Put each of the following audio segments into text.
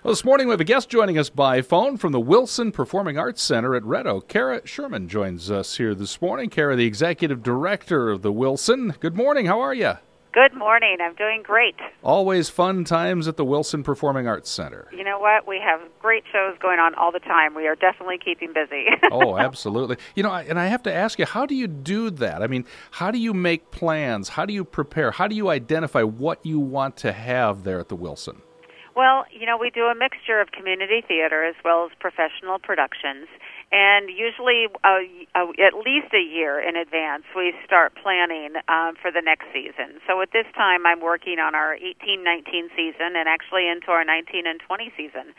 Well, this morning we have a guest joining us by phone from the Wilson Performing Arts Center at Red Oak. Kara Sherman joins us here this morning. Kara, the executive director of the Wilson. Good morning. How are you? Good morning. I'm doing great. Always fun times at the Wilson Performing Arts Center. You know what? We have great shows going on all the time. We are definitely keeping busy. Oh, absolutely. You know, and I have to ask you, how do you do that? I mean, how do you make plans? How do you prepare? How do you identify what you want to have there at the Wilson? Well, you know, we do a mixture of community theater as well as professional productions. And usually at least a year in advance, we start planning for the next season. So at this time, I'm working on our 18-19 season and actually into our 19 and 20 season.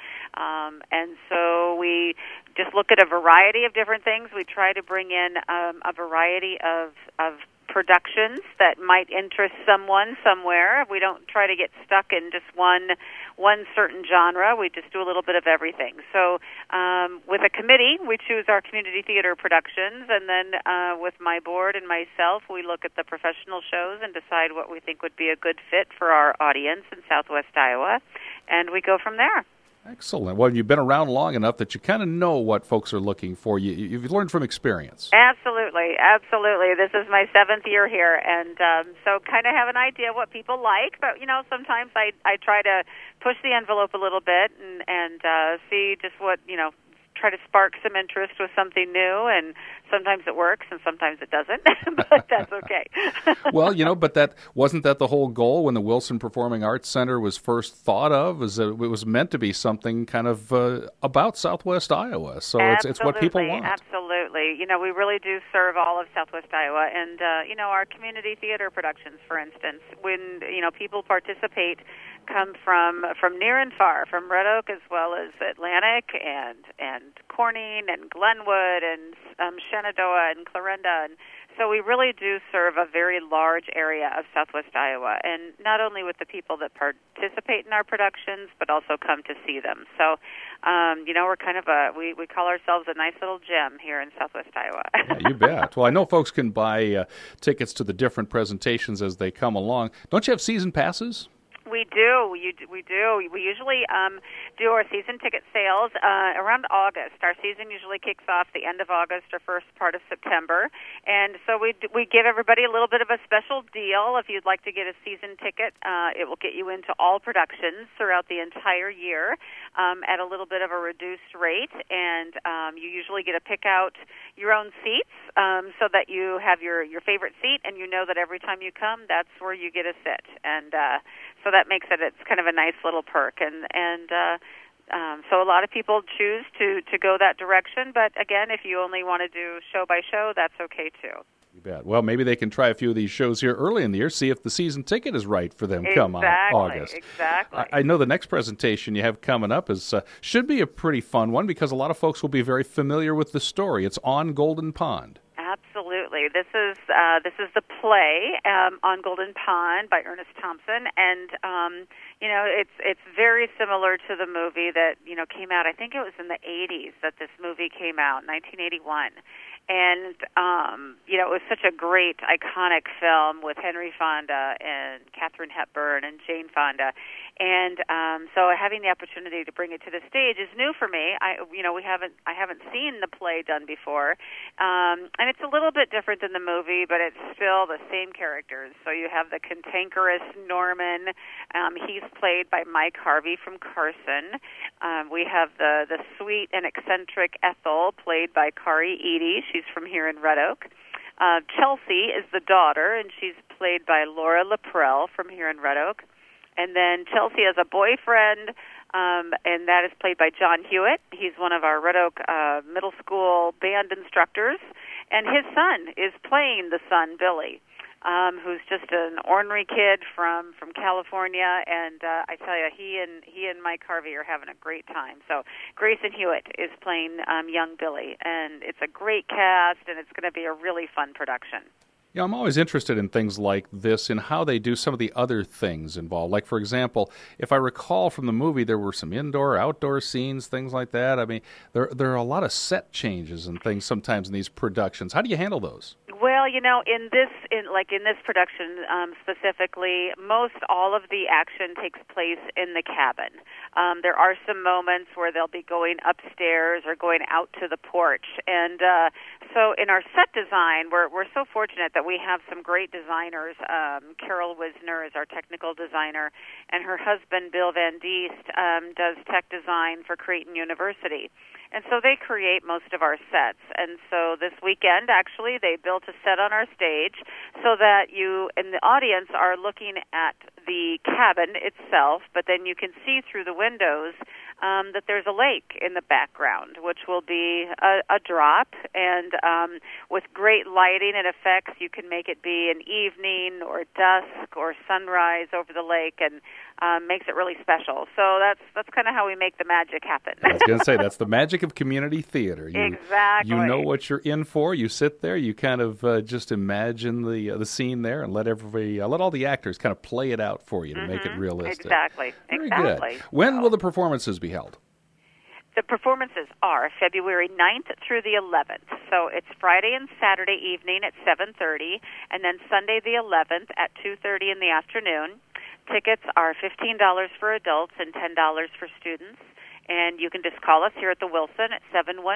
And so we just look at a variety of different things. We try to bring in a variety of productions that might interest someone somewhere. We don't try to get stuck in just one certain genre. We just do a little bit of everything. So with a committee, we choose our community theater productions, and then with my board and myself, we look at the professional shows and decide what we think would be a good fit for our audience in Southwest Iowa, and we go from there. Excellent. Well, you've been around long enough that you kind of know what folks are looking for. You've learned from experience. Absolutely, absolutely. This is my 7th year here, and so kind of have an idea what people like. But, you know, sometimes I try to push the envelope a little bit and see just what, you know, try to spark some interest with something new, and sometimes it works and sometimes it doesn't, but that's okay. Well, you know, but wasn't that the whole goal when the Wilson Performing Arts Center was first thought of? Was that it was meant to be something kind of about Southwest Iowa, so it's what people want. Absolutely. You know, we really do serve all of Southwest Iowa, and you know, our community theater productions, for instance, when, you know, people participate, come from near and far, from Red Oak as well as Atlantic and Corning and Glenwood and Shenandoah and Clarinda. And so we really do serve a very large area of Southwest Iowa, and not only with the people that participate in our productions, but also come to see them. So, you know, we're kind of we call ourselves a nice little gem here in Southwest Iowa. Yeah, you bet. Well, I know folks can buy tickets to the different presentations as they come along. Don't you have season passes? We do. We do. We usually do our season ticket sales around August. Our season usually kicks off the end of August or first part of September, and so we give everybody a little bit of a special deal. If you'd like to get a season ticket, it will get you into all productions throughout the entire year at a little bit of a reduced rate, and you usually get to pick out your own seats so that you have your favorite seat, and you know that every time you come, that's where you get to sit, and so that makes it's kind of a nice little perk, and so a lot of people choose to go that direction. But again, if you only want to do show by show, that's okay too. You bet. Well, maybe they can try a few of these shows here early in the year, see if the season ticket is right for them come August. Exactly. I know the next presentation you have coming up should be a pretty fun one because a lot of folks will be very familiar with the story. It's On Golden Pond. Absolutely. This is the play On Golden Pond by Ernest Thompson, and you know, it's very similar to the movie that, you know, came out. I think it was in the 80s that this movie came out, 1981. And, you know, it was such a great, iconic film with Henry Fonda and Katharine Hepburn and Jane Fonda. And so having the opportunity to bring it to the stage is new for me. I haven't seen the play done before. And it's a little bit different than the movie, but it's still the same characters. So you have the cantankerous Norman. He's played by Mike Harvey from Carson. We have the sweet and eccentric Ethel, played by Kari Eady. She's from here in Red Oak. Chelsea is the daughter, and she's played by Laura Laprelle from here in Red Oak. And then Chelsea has a boyfriend, and that is played by John Hewitt. He's one of our Red Oak middle school band instructors. And his son is playing the son, Billy, who's just an ornery kid from California. And I tell you, he and Mike Harvey are having a great time. So Grayson Hewitt is playing young Billy. And it's a great cast, and it's going to be a really fun production. Yeah, I'm always interested in things like this and how they do some of the other things involved. Like, for example, if I recall from the movie, there were some indoor, outdoor scenes, things like that. I mean, there are a lot of set changes and things sometimes in these productions. How do you handle those? Well, in this production specifically, most all of the action takes place in the cabin. There are some moments where they'll be going upstairs or going out to the porch, and so in our set design, we're so fortunate that we have some great designers. Carol Wisner is our technical designer, and her husband Bill Van Diest does tech design for Creighton University. And so they create most of our sets. And so this weekend, actually, they built a set on our stage so that you in the audience are looking at the cabin itself, but then you can see through the windows that there's a lake in the background, which will be a drop. And with great lighting and effects, you can make it be an evening or dusk or sunrise over the lake, and makes it really special. So that's kind of how we make the magic happen. I was going to say, that's the magic of community theater. Exactly. You know what you're in for. You sit there, you kind of just imagine the scene there, and let all the actors kind of play it out for you to make it realistic. Exactly. Very good. When will the performances be held? The performances are February 9th through the 11th. So it's Friday and Saturday evening at 7:30, and then Sunday the 11th at 2:30 in the afternoon. Tickets are $15 for adults and $10 for students. And you can just call us here at the Wilson at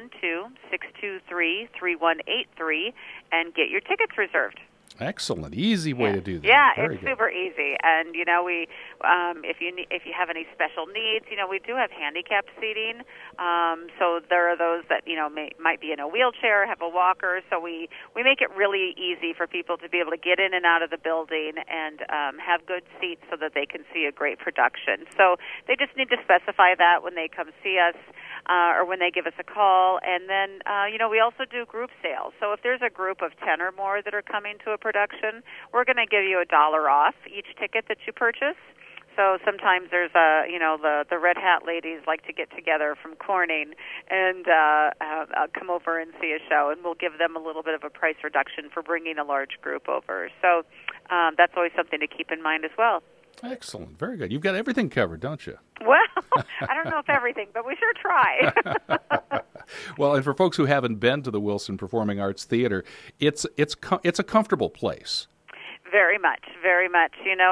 712-623-3183 and get your tickets reserved. Excellent, easy way to do that. Yeah, Very it's good. super easy. And we, if you have any special needs, we do have handicapped seating. So there are those that might be in a wheelchair, have a walker. So we make it really easy for people to be able to get in and out of the building and have good seats so that they can see a great production. So they just need to specify that when they come see us. Or when they give us a call. And then, we also do group sales. So if there's a group of 10 or more that are coming to a production, we're going to give you $1 off each ticket that you purchase. So sometimes there's the Red Hat ladies like to get together from Corning and come over and see a show, and we'll give them a little bit of a price reduction for bringing a large group over. So that's always something to keep in mind as well. Excellent. Very good. You've got everything covered, don't you? Well, I don't know if everything, but we sure try. Well, and for folks who haven't been to the Wilson Performing Arts Theater, it's a comfortable place. Very much, very much.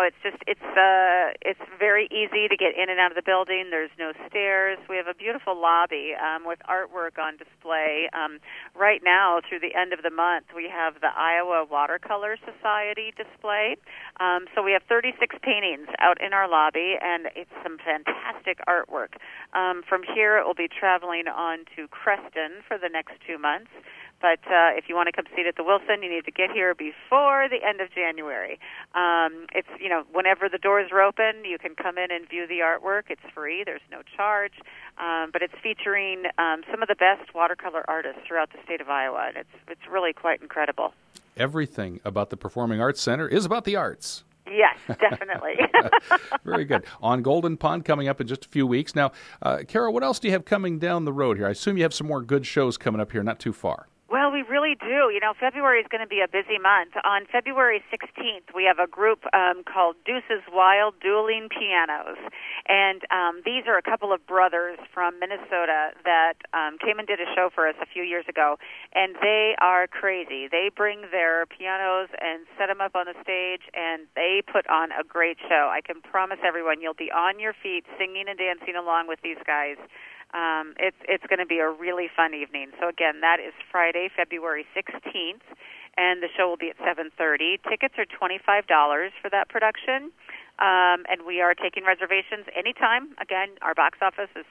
It's very easy to get in and out of the building. There's no stairs. We have a beautiful lobby with artwork on display. Right now, through the end of the month, we have the Iowa Watercolor Society display. So we have 36 paintings out in our lobby, and it's some fantastic artwork. From here, it will be traveling on to Creston for the next 2 months. But if you want to come see it at the Wilson, you need to get here before the end of January. It's whenever the doors are open, you can come in and view the artwork. It's free. There's no charge. But it's featuring some of the best watercolor artists throughout the state of Iowa, and it's really quite incredible. Everything about the Performing Arts Center is about the arts. Yes, definitely. Very good. On Golden Pond coming up in just a few weeks. Now, Carol, what else do you have coming down the road here? I assume you have some more good shows coming up here not too far. Well, we really do. February is going to be a busy month. On February 16th, we have a group called Deuce's Wild Dueling Pianos. And these are a couple of brothers from Minnesota that came and did a show for us a few years ago. And they are crazy. They bring their pianos and set them up on the stage, and they put on a great show. I can promise everyone you'll be on your feet singing and dancing along with these guys. It's going to be a really fun evening. So again, that is Friday, February 16th, and the show will be at 7:30. Tickets are $25 for that production, and we are taking reservations anytime. Again, our box office is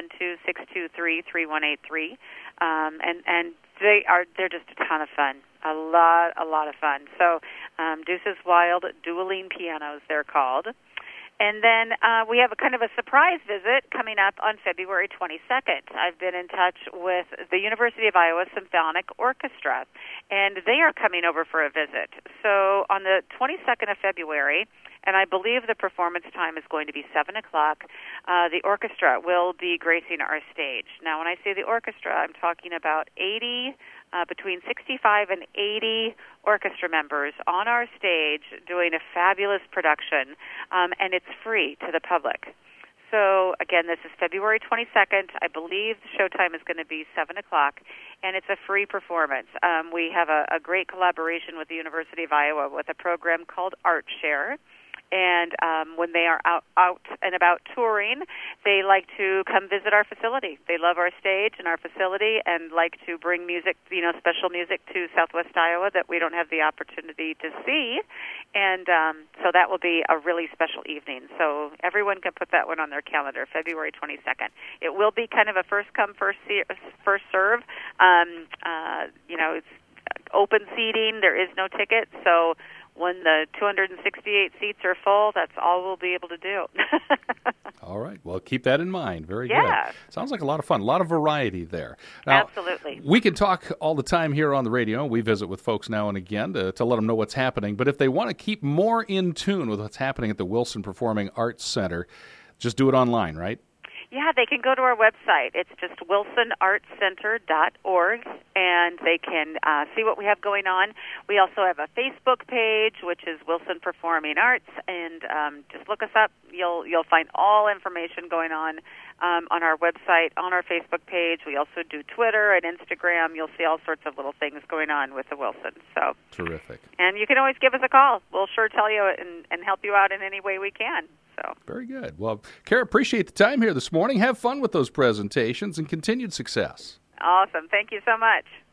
712-623-3183, and they're just a ton of fun, a lot of fun. So Deuce's Wild Dueling Pianos, they're called. And then we have a kind of a surprise visit coming up on February 22nd. I've been in touch with the University of Iowa Symphonic Orchestra, and they are coming over for a visit. So on the 22nd of February, and I believe the performance time is going to be 7 o'clock, the orchestra will be gracing our stage. Now, when I say the orchestra, I'm talking about between 65 and 80 orchestra members on our stage doing a fabulous production, and it's free to the public. So, again, this is February 22nd. I believe the showtime is going to be 7 o'clock, and it's a free performance. We have a great collaboration with the University of Iowa with a program called ArtShare. And when they are out and about touring, they like to come visit our facility. They love our stage and our facility and like to bring music, special music to Southwest Iowa that we don't have the opportunity to see. And so that will be a really special evening. So everyone can put that one on their calendar, February 22nd. It will be kind of a first-come, first-serve. It's open seating. There is no ticket, so when the 268 seats are full, that's all we'll be able to do. All right. Well, keep that in mind. Very good. Sounds like a lot of fun. A lot of variety there. Now, absolutely. We can talk all the time here on the radio. We visit with folks now and again to let them know what's happening. But if they want to keep more in tune with what's happening at the Wilson Performing Arts Center, just do it online, right? Yeah, they can go to our website. It's just wilsonartscenter.org, and they can see what we have going on. We also have a Facebook page, which is Wilson Performing Arts, and just look us up. You'll find all information going on our website, on our Facebook page. We also do Twitter and Instagram. You'll see all sorts of little things going on with the Wilson. So terrific. And you can always give us a call. We'll sure tell you and help you out in any way we can. So. Very good. Well, Kara, appreciate the time here this morning. Have fun with those presentations and continued success. Awesome. Thank you so much.